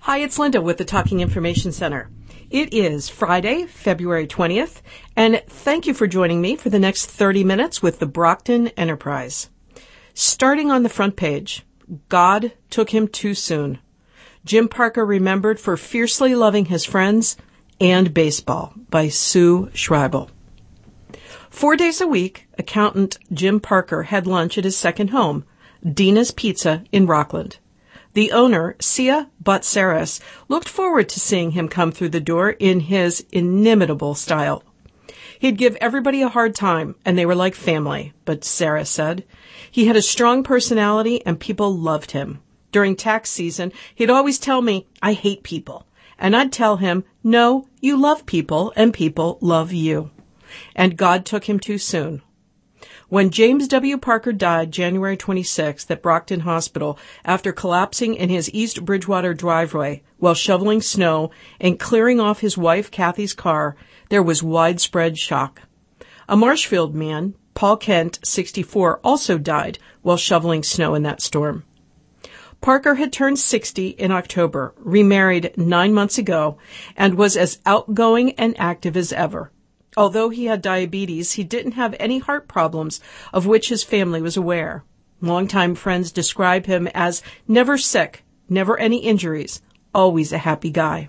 Hi, it's Linda with the Talking Information Center. It is Friday, February 20th, and thank you for joining me for the next 30 minutes with the Brockton Enterprise. Starting on the front page, God took him too soon. Jim Parker remembered for fiercely loving his friends and baseball by Sue Schreibel. 4 days a week, accountant Jim Parker had lunch at his second home, Dina's Pizza in Rockland. The owner, Sia Botsaris, looked forward to seeing him come through the door in his inimitable style. He'd give everybody a hard time, and they were like family, Botsaris said. He had a strong personality, and people loved him. During tax season, he'd always tell me, "I hate people." And I'd tell him, "No, you love people, and people love you." And God took him too soon. When James W. Parker died January 26th at Brockton Hospital after collapsing in his East Bridgewater driveway while shoveling snow and clearing off his wife Kathy's car, there was widespread shock. A Marshfield man, Paul Kent, 64, also died while shoveling snow in that storm. Parker had turned 60 in October, remarried 9 months ago, and was as outgoing and active as ever. Although he had diabetes, he didn't have any heart problems of which his family was aware. Longtime friends describe him as never sick, never any injuries, always a happy guy.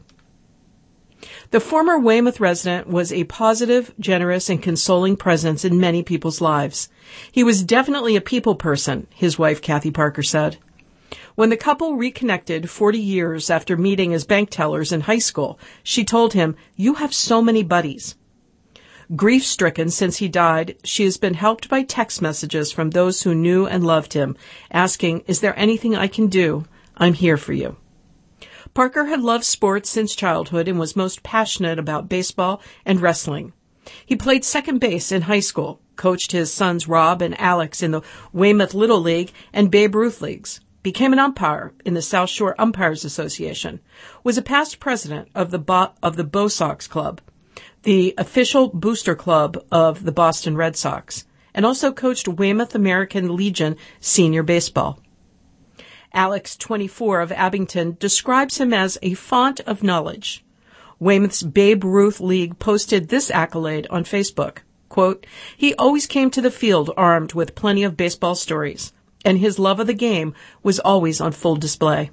The former Weymouth resident was a positive, generous, and consoling presence in many people's lives. He was definitely a people person, his wife Kathy Parker said. When the couple reconnected 40 years after meeting as bank tellers in high school, she told him, "You have so many buddies." Grief-stricken since he died, she has been helped by text messages from those who knew and loved him, asking, "Is there anything I can do? I'm here for you." Parker had loved sports since childhood and was most passionate about baseball and wrestling. He played second base in high school, coached his sons Rob and Alex in the Weymouth Little League and Babe Ruth Leagues, became an umpire in the South Shore Umpires Association, was a past president of the Bo Sox Club, the official booster club of the Boston Red Sox, and also coached Weymouth American Legion senior baseball. Alex, 24, of Abington, describes him as a font of knowledge. Weymouth's Babe Ruth League posted this accolade on Facebook. Quote, "He always came to the field armed with plenty of baseball stories, and his love of the game was always on full display."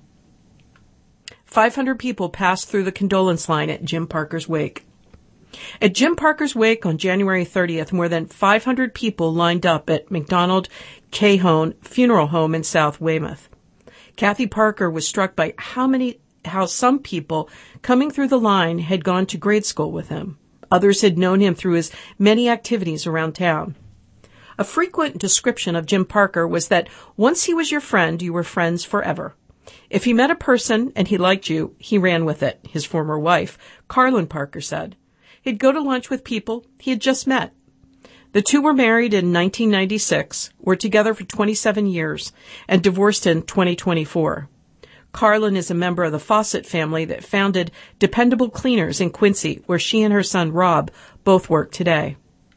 500 people passed through the condolence line at Jim Parker's wake. At Jim Parker's wake on January 30th, more than 500 people lined up at McDonald Cahone Funeral Home in South Weymouth. Kathy Parker was struck by how some people coming through the line had gone to grade school with him. Others had known him through his many activities around town. A frequent description of Jim Parker was that once he was your friend, you were friends forever. If he met a person and he liked you, he ran with it, his former wife, Carlin Parker, said. He'd go to lunch with people he had just met. The two were married in 1996, were together for 27 years, and divorced in 2024. Carlin is a member of the Fawcett family that founded Dependable Cleaners in Quincy, where she and her son Rob both work today.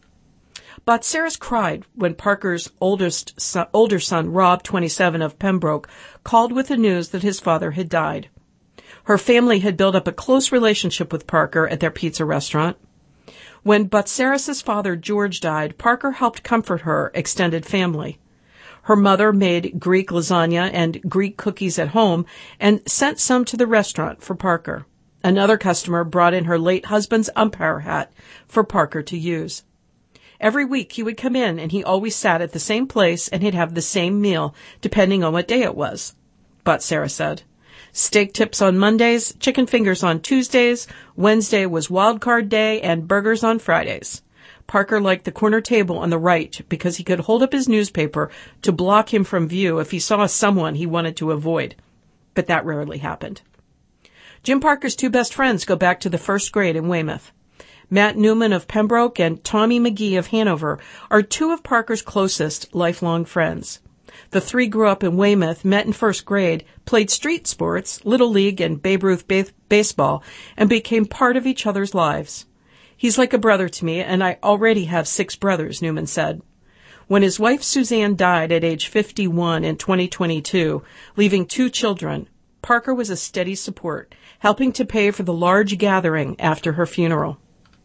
Botsaris cried when Parker's older son, Rob, 27, of Pembroke, called with the news that his father had died. Her family had built up a close relationship with Parker at their pizza restaurant. When Botsaris' father, George, died, Parker helped comfort her extended family. Her mother made Greek lasagna and Greek cookies at home and sent some to the restaurant for Parker. Another customer brought in her late husband's umpire hat for Parker to use. Every week he would come in and he always sat at the same place and he'd have the same meal, depending on what day it was, Botsaris said. Steak tips on Mondays, chicken fingers on Tuesdays, Wednesday was wild card day, and burgers on Fridays. Parker liked the corner table on the right because he could hold up his newspaper to block him from view if he saw someone he wanted to avoid. But that rarely happened. Jim Parker's two best friends go back to the first grade in Weymouth. Matt Newman of Pembroke and Tommy McGee of Hanover are two of Parker's closest lifelong friends. The three grew up in Weymouth, met in first grade, played street sports, Little League and Babe Ruth baseball, and became part of each other's lives. "He's like a brother to me, and I already have 6 brothers," Newman said. When his wife Suzanne died at age 51 in 2022, leaving 2 children, Parker was a steady support, helping to pay for the large gathering after her funeral.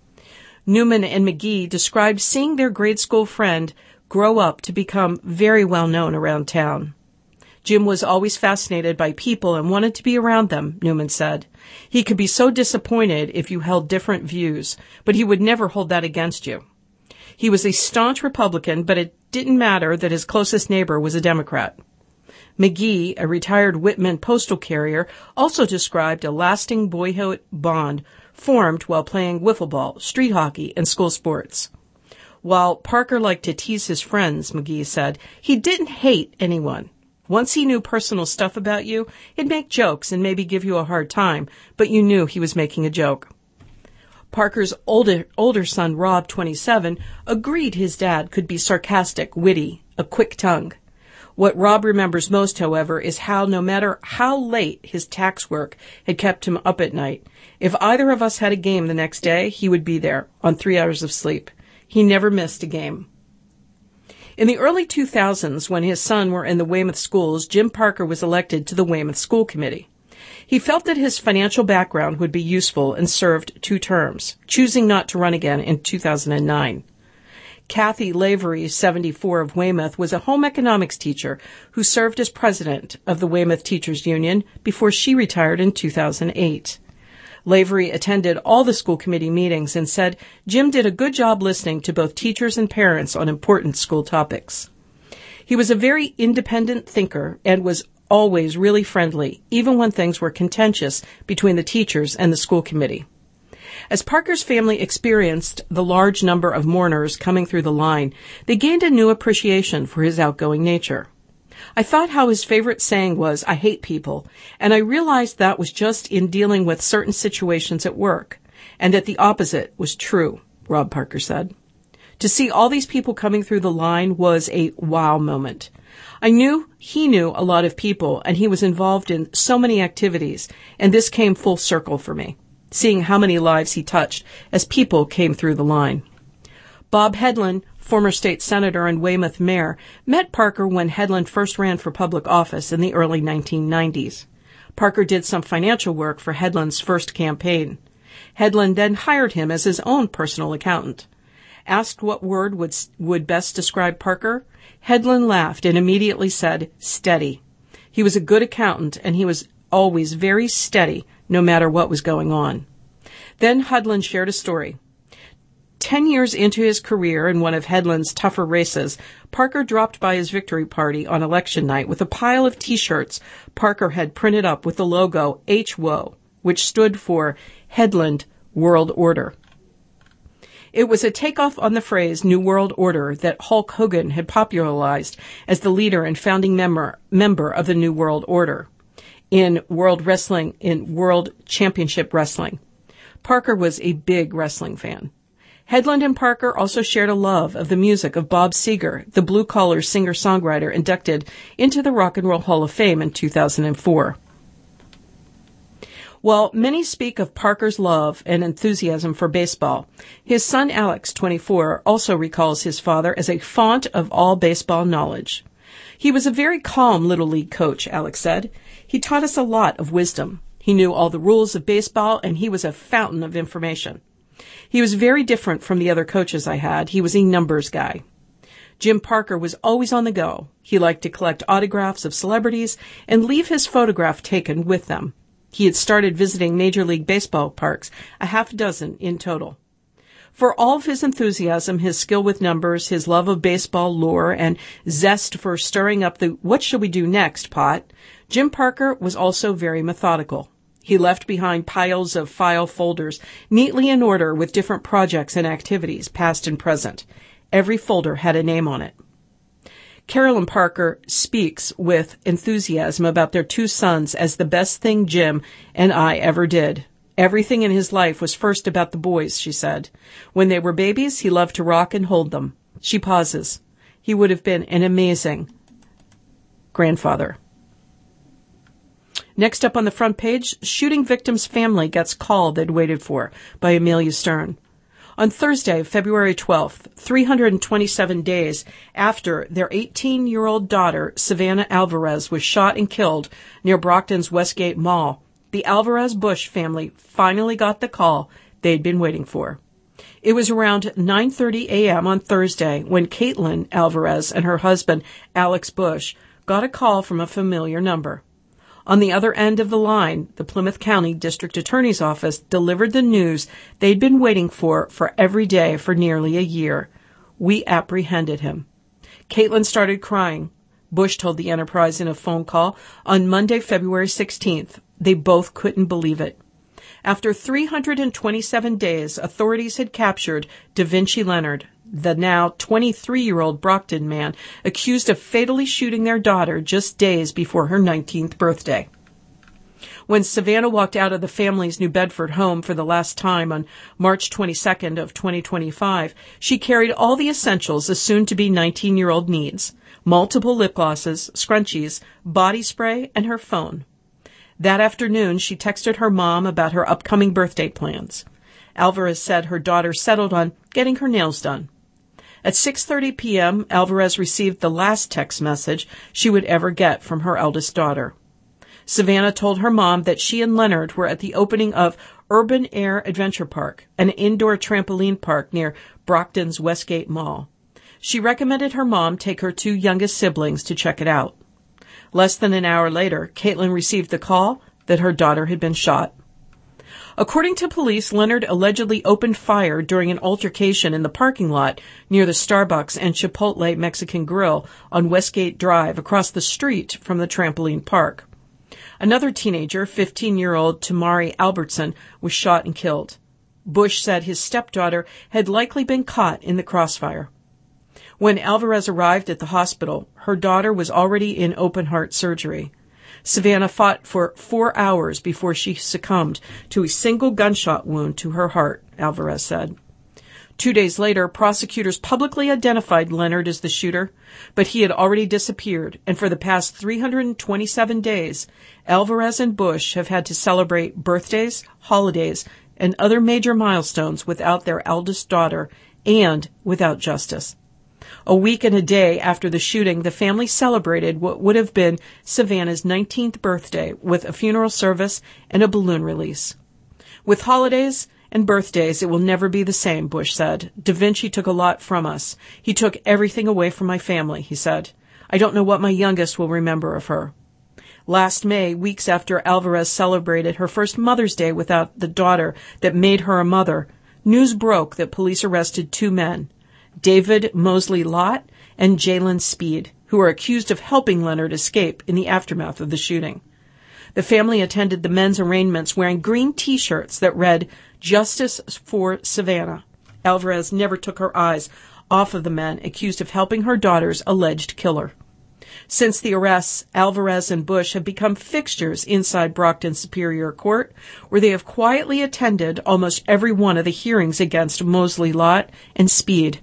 Newman and McGee described seeing their grade school friend grow up to become very well known around town. Jim was always fascinated by people and wanted to be around them, Newman said. He could be so disappointed if you held different views, but he would never hold that against you. He was a staunch Republican, but it didn't matter that his closest neighbor was a Democrat. McGee, a retired Whitman postal carrier, also described a lasting boyhood bond formed while playing wiffle ball, street hockey, and school sports. While Parker liked to tease his friends, McGee said, he didn't hate anyone. Once he knew personal stuff about you, he'd make jokes and maybe give you a hard time, but you knew he was making a joke. Parker's older son, Rob, 27, agreed his dad could be sarcastic, witty, a quick tongue. What Rob remembers most, however, is how no matter how late his tax work had kept him up at night, if either of us had a game the next day, he would be there on 3 hours of sleep. He never missed a game. In the early 2000s, when his son were in the Weymouth schools, Jim Parker was elected to the Weymouth School Committee. He felt that his financial background would be useful and served 2 terms, choosing not to run again in 2009. Kathy Lavery, 74, of Weymouth, was a home economics teacher who served as president of the Weymouth Teachers Union before she retired in 2008. Lavery attended all the school committee meetings and said Jim did a good job listening to both teachers and parents on important school topics. He was a very independent thinker and was always really friendly, even when things were contentious between the teachers and the school committee. As Parker's family experienced the large number of mourners coming through the line, they gained a new appreciation for his outgoing nature. I thought how his favorite saying was, "I hate people," and I realized that was just in dealing with certain situations at work, and that the opposite was true, Rob Parker said. To see all these people coming through the line was a wow moment. I knew he knew a lot of people, and he was involved in so many activities, and this came full circle for me, seeing how many lives he touched as people came through the line. Bob Hedlund, former state senator and Weymouth mayor, met Parker when Hedlund first ran for public office in the early 1990s. Parker did some financial work for Hedlund's first campaign. Hedlund then hired him as his own personal accountant. Asked what word would best describe Parker, Hedlund laughed and immediately said, steady. He was a good accountant, and he was always very steady, no matter what was going on. Then Hedlund shared a story. 10 years into his career in one of Hedlund's tougher races, Parker dropped by his victory party on election night with a pile of T-shirts Parker had printed up with the logo HWO, which stood for Hedlund World Order. It was a takeoff on the phrase New World Order that Hulk Hogan had popularized as the leader and founding member of the New World Order in World Championship Wrestling. Parker was a big wrestling fan. Hedlund and Parker also shared a love of the music of Bob Seger, the blue-collar singer-songwriter inducted into the Rock and Roll Hall of Fame in 2004. While many speak of Parker's love and enthusiasm for baseball, his son Alex, 24, also recalls his father as a font of all baseball knowledge. He was a very calm Little League coach, Alex said. He taught us a lot of wisdom. He knew all the rules of baseball, and he was a fountain of information. He was very different from the other coaches I had. He was a numbers guy. Jim Parker was always on the go. He liked to collect autographs of celebrities and leave his photograph taken with them. He had started visiting Major League Baseball parks, a half dozen in total. For all of his enthusiasm, his skill with numbers, his love of baseball lore, and zest for stirring up the "what shall we do next" pot, Jim Parker was also very methodical. He left behind piles of file folders, neatly in order with different projects and activities, past and present. Every folder had a name on it. Carolyn Parker speaks with enthusiasm about their 2 sons as the best thing Jim and I ever did. Everything in his life was first about the boys, she said. When they were babies, he loved to rock and hold them. She pauses. He would have been an amazing grandfather. Next up on the front page, shooting victim's family gets call they'd waited for, by Amelia Stern. On Thursday, February 12th, 327 days after their 18-year-old daughter, Savannah Alvarez, was shot and killed near Brockton's Westgate Mall, the Alvarez-Bush family finally got the call they'd been waiting for. It was around 9:30 a.m. on Thursday when Caitlin Alvarez and her husband, Alex Bush, got a call from a familiar number. On the other end of the line, the Plymouth County District Attorney's Office delivered the news they'd been waiting for every day for nearly a year. We apprehended him. Caitlin started crying. Bush told the Enterprise in a phone call on Monday, February 16th. They both couldn't believe it. After 327 days, authorities had captured Da Vinci Leonard, the now 23-year-old Brockton man accused of fatally shooting their daughter just days before her 19th birthday. When Savannah walked out of the family's New Bedford home for the last time on March 22nd of 2025, she carried all the essentials a soon-to-be 19-year-old needs: multiple lip glosses, scrunchies, body spray, and her phone. That afternoon, she texted her mom about her upcoming birthday plans. Alvarez said her daughter settled on getting her nails done. At 6:30 p.m., Alvarez received the last text message she would ever get from her eldest daughter. Savannah told her mom that she and Leonard were at the opening of Urban Air Adventure Park, an indoor trampoline park near Brockton's Westgate Mall. She recommended her mom take her two youngest siblings to check it out. Less than an hour later, Caitlin received the call that her daughter had been shot. According to police, Leonard allegedly opened fire during an altercation in the parking lot near the Starbucks and Chipotle Mexican Grill on Westgate Drive across the street from the trampoline park. Another teenager, 15-year-old Tamari Albertson, was shot and killed. Bush said his stepdaughter had likely been caught in the crossfire. When Alvarez arrived at the hospital, her daughter was already in open-heart surgery. Savannah fought for 4 hours before she succumbed to a single gunshot wound to her heart, Alvarez said. 2 days later, prosecutors publicly identified Leonard as the shooter, but he had already disappeared, and for the past 327 days, Alvarez and Bush have had to celebrate birthdays, holidays, and other major milestones without their eldest daughter and without justice. A week and a day after the shooting, the family celebrated what would have been Savannah's 19th birthday with a funeral service and a balloon release. With holidays and birthdays, it will never be the same, Bush said. Da Vinci took a lot from us. He took everything away from my family, he said. I don't know what my youngest will remember of her. Last May, weeks after Alvarez celebrated her first Mother's Day without the daughter that made her a mother, news broke that police arrested two men, David Mosley Lott and Jalen Speed, who are accused of helping Leonard escape in the aftermath of the shooting. The family attended the men's arraignments wearing green T-shirts that read, "Justice for Savannah." Alvarez never took her eyes off of the men accused of helping her daughter's alleged killer. Since the arrests, Alvarez and Bush have become fixtures inside Brockton Superior Court, where they have quietly attended almost every one of the hearings against Mosley Lott and Speed.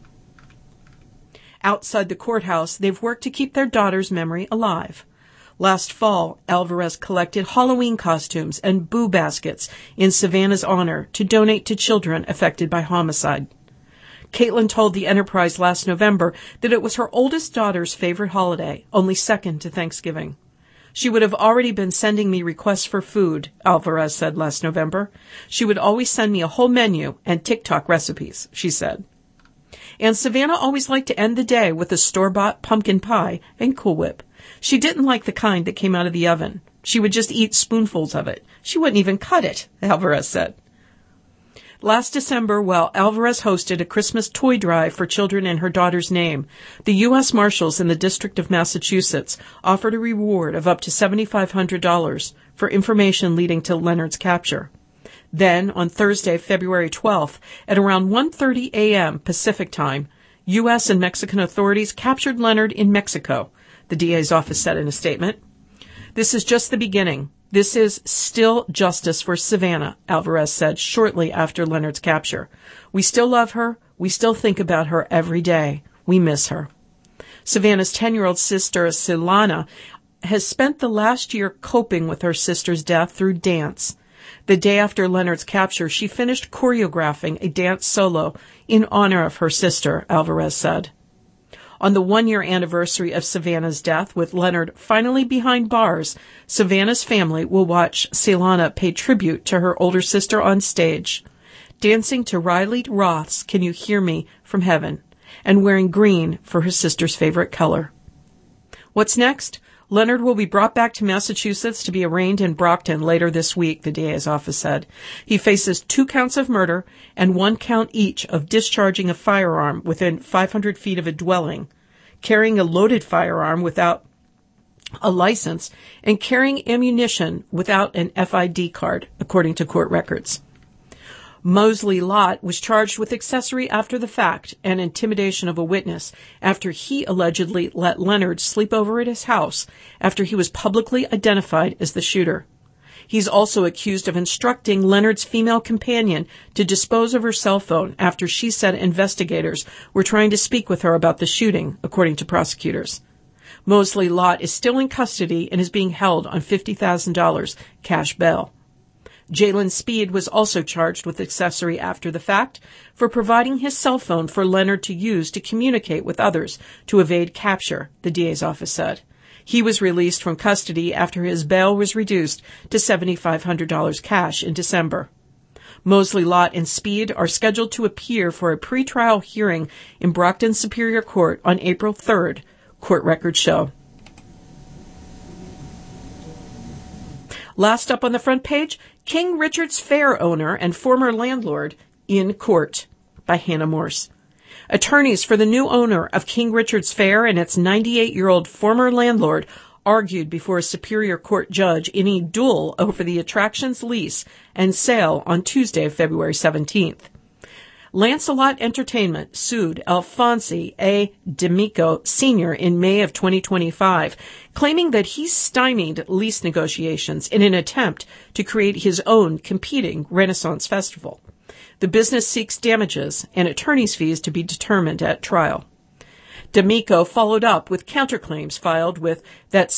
Outside the courthouse, they've worked to keep their daughter's memory alive. Last fall, Alvarez collected Halloween costumes and boo baskets in Savannah's honor to donate to children affected by homicide. Caitlin told the Enterprise last November that it was her oldest daughter's favorite holiday, only second to Thanksgiving. She would have already been sending me requests for food, Alvarez said last November. She would always send me a whole menu and TikTok recipes, she said. And Savannah always liked to end the day with a store-bought pumpkin pie and Cool Whip. She didn't like the kind that came out of the oven. She would just eat spoonfuls of it. She wouldn't even cut it, Alvarez said. Last December, while Alvarez hosted a Christmas toy drive for children in her daughter's name, the U.S. Marshals in the District of Massachusetts offered a reward of up to $7,500 for information leading to Leonard's capture. Then, on Thursday, February 12th, at around 1:30 a.m. Pacific Time, U.S. and Mexican authorities captured Leonard in Mexico, the DA's office said in a statement. This is just the beginning. This is still justice for Savannah, Alvarez said shortly after Leonard's capture. We still love her. We still think about her every day. We miss her. Savannah's 10-year-old sister, Silana, has spent the last year coping with her sister's death through dance. The day after Leonard's capture, she finished choreographing a dance solo in honor of her sister, Alvarez said. On the one-year anniversary of Savannah's death, with Leonard finally behind bars, Savannah's family will watch Ceylana pay tribute to her older sister on stage, dancing to Riley Roth's Can You Hear Me from Heaven, and wearing green for her sister's favorite color. What's next? Leonard will be brought back to Massachusetts to be arraigned in Brockton later this week, the DA's office said. He faces 2 counts of murder and 1 count each of discharging a firearm within 500 feet of a dwelling, carrying a loaded firearm without a license, and carrying ammunition without an FID card, according to court records. Mosley Lott was charged with accessory after the fact and intimidation of a witness after he allegedly let Leonard sleep over at his house after he was publicly identified as the shooter. He's also accused of instructing Leonard's female companion to dispose of her cell phone after she said investigators were trying to speak with her about the shooting, according to prosecutors. Mosley Lott is still in custody and is being held on $50,000 cash bail. Jalen Speed was also charged with accessory after the fact for providing his cell phone for Leonard to use to communicate with others to evade capture, the DA's office said. He was released from custody after his bail was reduced to $7,500 cash in December. Mosley Lott and Speed are scheduled to appear for a pretrial hearing in Brockton Superior Court on April 3rd, court records show. Last up on the front page, King Richard's Fair owner and former landlord in court, by Hannah Morse. Attorneys for the new owner of King Richard's Fair and its 98-year-old former landlord argued before a Superior Court judge in a duel over the attraction's lease and sale on Tuesday, February 17th. Lancelot Entertainment sued Alfonsi A. D'Amico Sr. in May of 2025, claiming that he stymied lease negotiations in an attempt to create his own competing Renaissance Festival. The business seeks damages and attorney's fees to be determined at trial. D'Amico followed up with counterclaims filed with that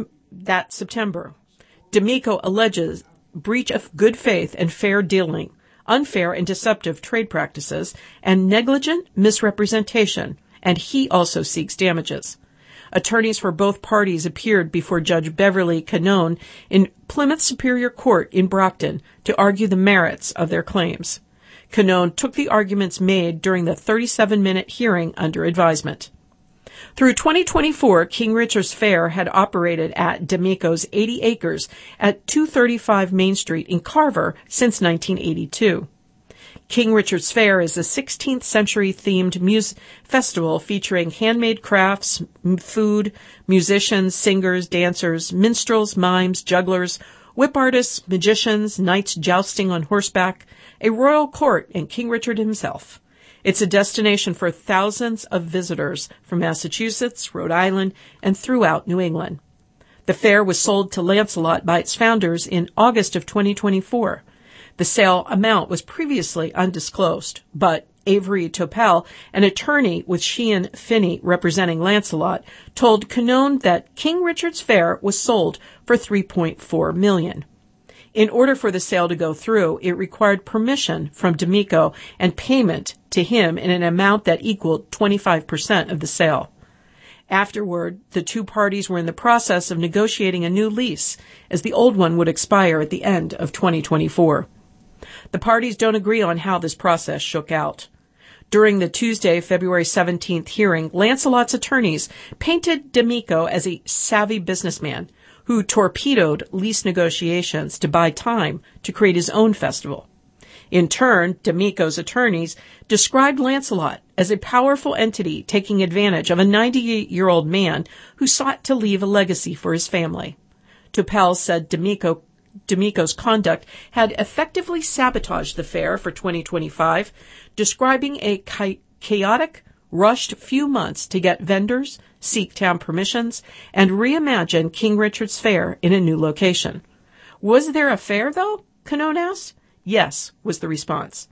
September. D'Amico alleges breach of good faith and fair dealing, unfair and deceptive trade practices, and negligent misrepresentation, and he also seeks damages. Attorneys for both parties appeared before Judge Beverly Canone in Plymouth Superior Court in Brockton to argue the merits of their claims. Canone took the arguments made during the 37-minute hearing under advisement. Through 2024, King Richard's Fair had operated at D'Amico's 80 acres at 235 Main Street in Carver since 1982. King Richard's Fair is a 16th century themed festival featuring handmade crafts, food, musicians, singers, dancers, minstrels, mimes, jugglers, whip artists, magicians, knights jousting on horseback, a royal court, and King Richard himself. It's a destination for thousands of visitors from Massachusetts, Rhode Island, and throughout New England. The fair was sold to Lancelot by its founders in August of 2024. The sale amount was previously undisclosed, but Avery Topel, an attorney with Sheehan Finney representing Lancelot, told Canone that King Richard's Fair was sold for $3.4 million. In order for the sale to go through, it required permission from D'Amico and payment to him in an amount that equaled 25% of the sale. Afterward, the two parties were in the process of negotiating a new lease, as the old one would expire at the end of 2024. The parties don't agree on how this process shook out. During the Tuesday, February 17th hearing, Lancelot's attorneys painted D'Amico as a savvy businessman who torpedoed lease negotiations to buy time to create his own festival. In turn, D'Amico's attorneys described Lancelot as a powerful entity taking advantage of a 98-year-old man who sought to leave a legacy for his family. Topel said D'Amico's conduct had effectively sabotaged the fair for 2025, describing a chaotic, rushed few months to get vendors, seek town permissions, and reimagine King Richard's Fair in a new location. Was there a fair, though? Canone asked. Yes, was the response.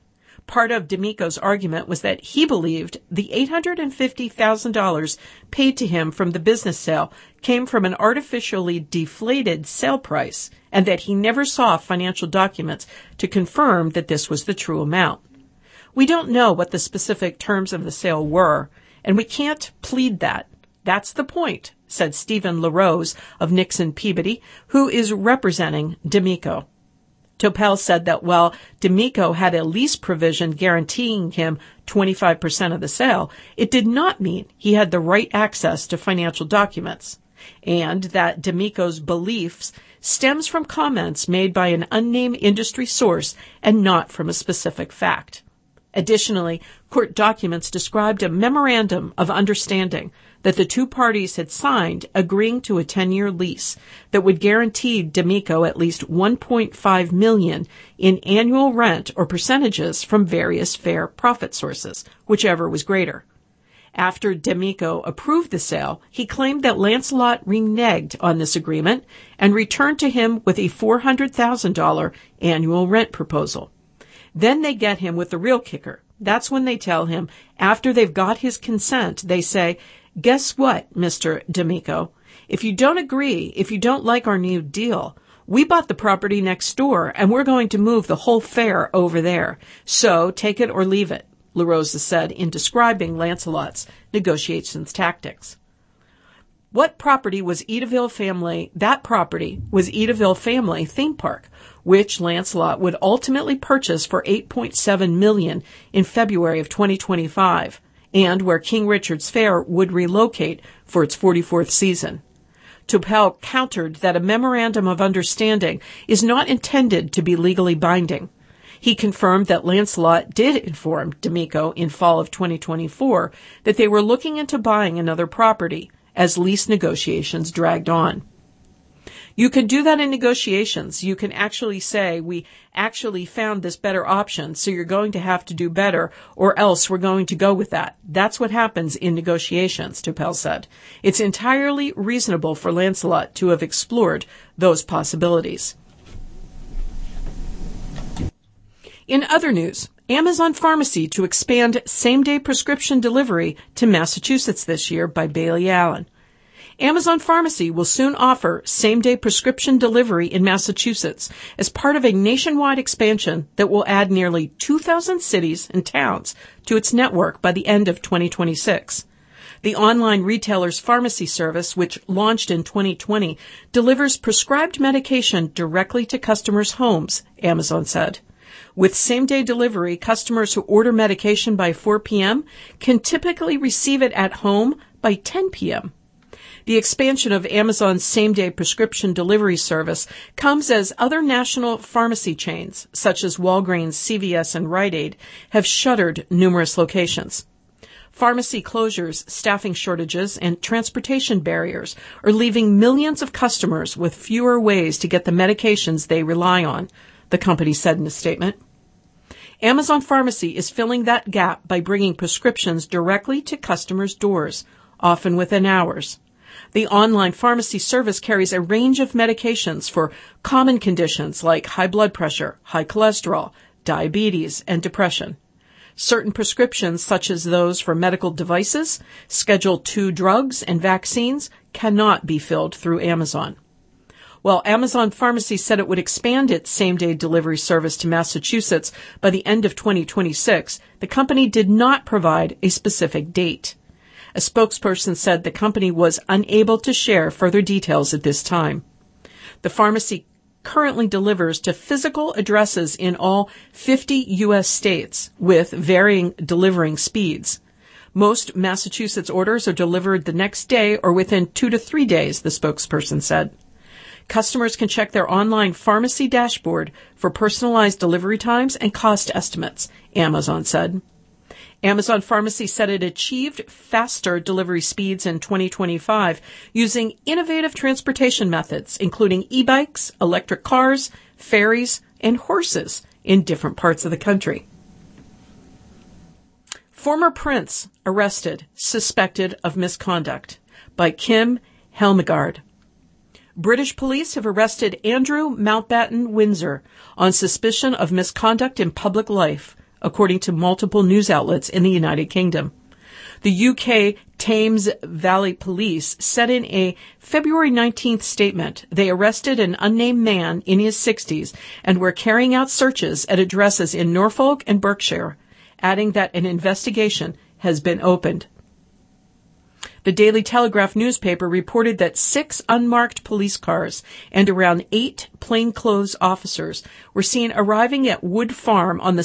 Part of D'Amico's argument was that he believed the $850,000 paid to him from the business sale came from an artificially deflated sale price, and that he never saw financial documents to confirm that this was the true amount. We don't know what the specific terms of the sale were, and we can't plead that. That's the point, said Stephen LaRose of Nixon Peabody, who is representing D'Amico. Topel said that while D'Amico had a lease provision guaranteeing him 25% of the sale, it did not mean he had the right access to financial documents, and that D'Amico's beliefs stems from comments made by an unnamed industry source and not from a specific fact. Additionally, court documents described a memorandum of understanding that the two parties had signed agreeing to a 10-year lease that would guarantee D'Amico at least $1.5 million in annual rent or percentages from various fair profit sources, whichever was greater. After D'Amico approved the sale, he claimed that Lancelot reneged on this agreement and returned to him with a $400,000 annual rent proposal. Then they get him with the real kicker. That's when they tell him, after they've got his consent, they say, "Guess what, Mr. D'Amico? If you don't agree, if you don't like our new deal, we bought the property next door and we're going to move the whole fair over there. So take it or leave it," LaRosa said in describing Lancelot's negotiations tactics. What property was Edaville Family? That property was Edaville Family Theme Park, which Lancelot would ultimately purchase for $8.7 million in February of 2025, and where King Richard's Fair would relocate for its 44th season. Topel countered that a memorandum of understanding is not intended to be legally binding. He confirmed that Lancelot did inform D'Amico in fall of 2024 that they were looking into buying another property as lease negotiations dragged on. You can do that in negotiations. You can actually say, we actually found this better option, so you're going to have to do better, or else we're going to go with that. That's what happens in negotiations, Topel said. It's entirely reasonable for Lancelot to have explored those possibilities. In other news, Amazon Pharmacy to expand same-day prescription delivery to Massachusetts this year by Bailey Allen. Amazon Pharmacy will soon offer same-day prescription delivery in Massachusetts as part of a nationwide expansion that will add nearly 2,000 cities and towns to its network by the end of 2026. The online retailer's pharmacy service, which launched in 2020, delivers prescribed medication directly to customers' homes, Amazon said. With same-day delivery, customers who order medication by 4 p.m. can typically receive it at home by 10 p.m. The expansion of Amazon's same-day prescription delivery service comes as other national pharmacy chains, such as Walgreens, CVS, and Rite Aid, have shuttered numerous locations. Pharmacy closures, staffing shortages, and transportation barriers are leaving millions of customers with fewer ways to get the medications they rely on, the company said in a statement. Amazon Pharmacy is filling that gap by bringing prescriptions directly to customers' doors, often within hours. The online pharmacy service carries a range of medications for common conditions like high blood pressure, high cholesterol, diabetes, and depression. Certain prescriptions, such as those for medical devices, Schedule II drugs, and vaccines, cannot be filled through Amazon. While Amazon Pharmacy said it would expand its same-day delivery service to Massachusetts by the end of 2026, the company did not provide a specific date. A spokesperson said the company was unable to share further details at this time. The pharmacy currently delivers to physical addresses in all 50 U.S. states with varying delivering speeds. Most Massachusetts orders are delivered the next day or within 2 to 3 days, the spokesperson said. Customers can check their online pharmacy dashboard for personalized delivery times and cost estimates, Amazon said. Amazon Pharmacy said it achieved faster delivery speeds in 2025 using innovative transportation methods, including e-bikes, electric cars, ferries, and horses in different parts of the country. Former Prince arrested, suspected of misconduct by Kim Helmegard. British police have arrested Andrew Mountbatten Windsor on suspicion of misconduct in public life, according to multiple news outlets in the United Kingdom. The UK Thames Valley Police said in a February 19th statement they arrested an unnamed man in his 60s and were carrying out searches at addresses in Norfolk and Berkshire, adding that an investigation has been opened. The Daily Telegraph newspaper reported that 6 unmarked police cars and around 8 plainclothes officers were seen arriving at Wood Farm on the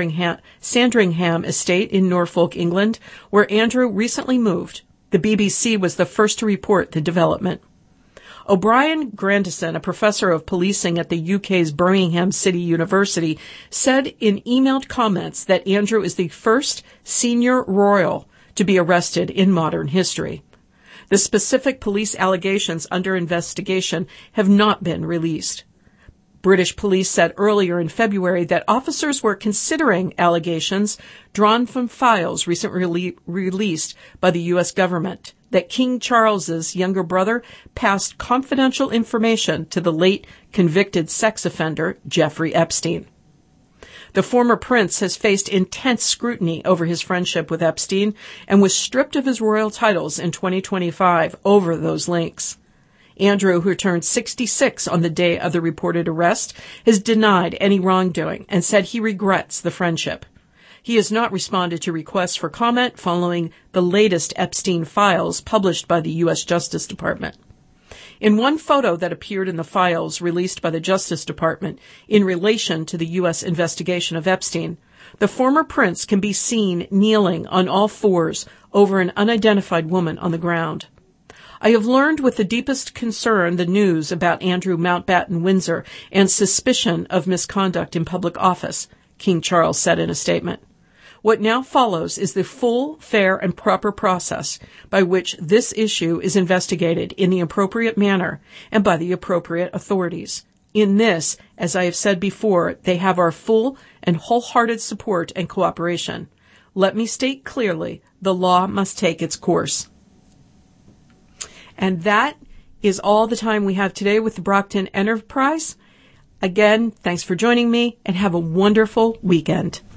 Sandringham estate in Norfolk, England, where Andrew recently moved. The BBC was the first to report the development. O'Brien Grandison, a professor of policing at the UK's Birmingham City University, said in emailed comments that Andrew is the first senior royal to be arrested in modern history. The specific police allegations under investigation have not been released. British police said earlier in February that officers were considering allegations drawn from files recently released by the U.S. government that King Charles's younger brother passed confidential information to the late convicted sex offender Jeffrey Epstein. The former prince has faced intense scrutiny over his friendship with Epstein and was stripped of his royal titles in 2025 over those links. Andrew, who turned 66 on the day of the reported arrest, has denied any wrongdoing and said he regrets the friendship. He has not responded to requests for comment following the latest Epstein files published by the U.S. Justice Department. In one photo that appeared in the files released by the Justice Department in relation to the U.S. investigation of Epstein, the former prince can be seen kneeling on all fours over an unidentified woman on the ground. I have learned with the deepest concern the news about Andrew Mountbatten Windsor and suspicion of misconduct in public office, King Charles said in a statement. What now follows is the full, fair, and proper process by which this issue is investigated in the appropriate manner and by the appropriate authorities. In this, as I have said before, they have our full and wholehearted support and cooperation. Let me state clearly, the law must take its course. And that is all the time we have today with the Brockton Enterprise. Again, thanks for joining me and have a wonderful weekend.